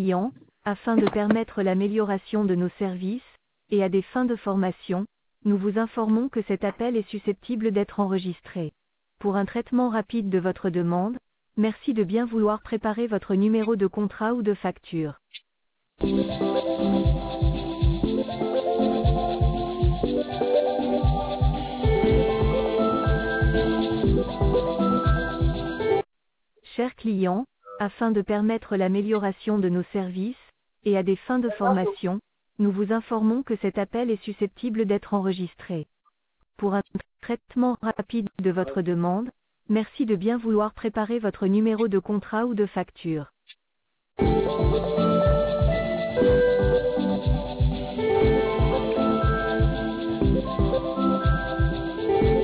client, afin de permettre l'amélioration de nos services, et à des fins de formation, nous vous informons que cet appel est susceptible d'être enregistré. Pour un traitement rapide de votre demande, merci de bien vouloir préparer votre numéro de contrat ou de facture. Chers clients, afin de permettre l'amélioration de nos services, et à des fins de formation, nous vous informons que cet appel est susceptible d'être enregistré. Pour un traitement rapide de votre demande, merci de bien vouloir préparer votre numéro de contrat ou de facture.